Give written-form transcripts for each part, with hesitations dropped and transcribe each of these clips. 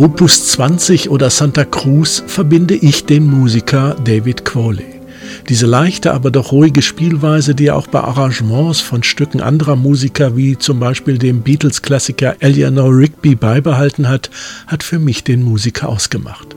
Opus 20 oder Santa Cruz verbinde ich den Musiker David Qualley. Diese leichte, aber doch ruhige Spielweise, die er auch bei Arrangements von Stücken anderer Musiker wie zum Beispiel dem Beatles-Klassiker Eleanor Rigby beibehalten hat, hat für mich den Musiker ausgemacht.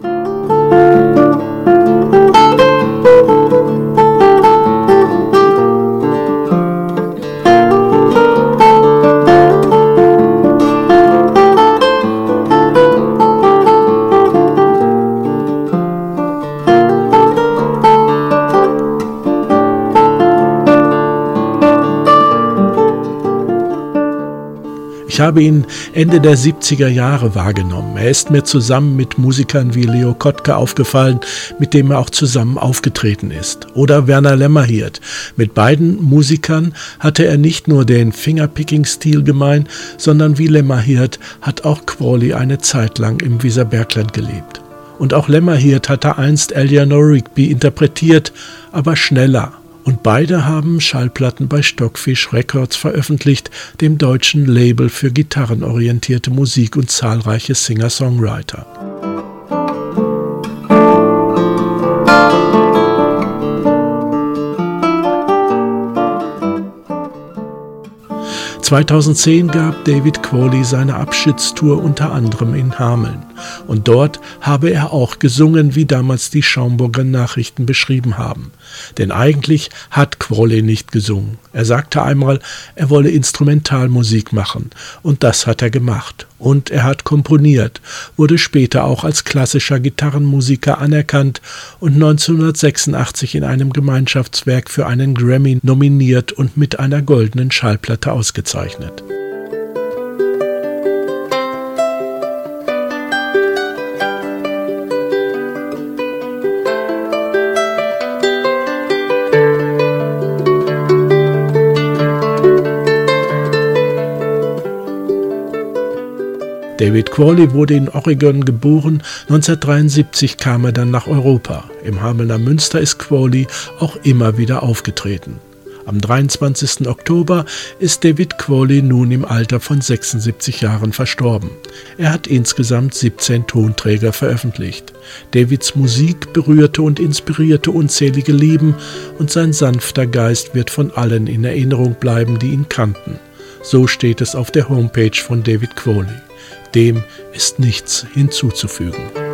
Ich habe ihn Ende der 70er Jahre wahrgenommen. Er ist mir zusammen mit Musikern wie Leo Kottke aufgefallen, mit dem er auch zusammen aufgetreten ist. Oder Werner Lämmerhirt. Mit beiden Musikern hatte er nicht nur den Fingerpicking-Stil gemein, sondern wie Lämmerhirt hat auch Qualley eine Zeit lang im Weserbergland gelebt. Und auch Lämmerhirt hatte einst Eleanor Rigby interpretiert, aber schneller. Und beide haben Schallplatten bei Stockfish Records veröffentlicht, dem deutschen Label für gitarrenorientierte Musik und zahlreiche Singer-Songwriter. (2010) gab David Qualley seine Abschiedstour unter anderem in Hameln. Und dort habe er auch gesungen, wie damals die Schaumburger Nachrichten beschrieben haben. Denn eigentlich hat Qualley nicht gesungen. Er sagte einmal, er wolle Instrumentalmusik machen. Und das hat er gemacht. Und er hat komponiert, wurde später auch als klassischer Gitarrenmusiker anerkannt und 1986 in einem Gemeinschaftswerk für einen Grammy nominiert und mit einer goldenen Schallplatte ausgezeichnet. David Qualley wurde in Oregon geboren, 1973 kam er dann nach Europa. Im Hamelner Münster ist Qualley auch immer wieder aufgetreten. Am 23. Oktober ist David Qualley nun im Alter von 76 Jahren verstorben. Er hat insgesamt 17 Tonträger veröffentlicht. Davids Musik berührte und inspirierte unzählige Leben und sein sanfter Geist wird von allen in Erinnerung bleiben, die ihn kannten. So steht es auf der Homepage von David Qualley. Dem ist nichts hinzuzufügen.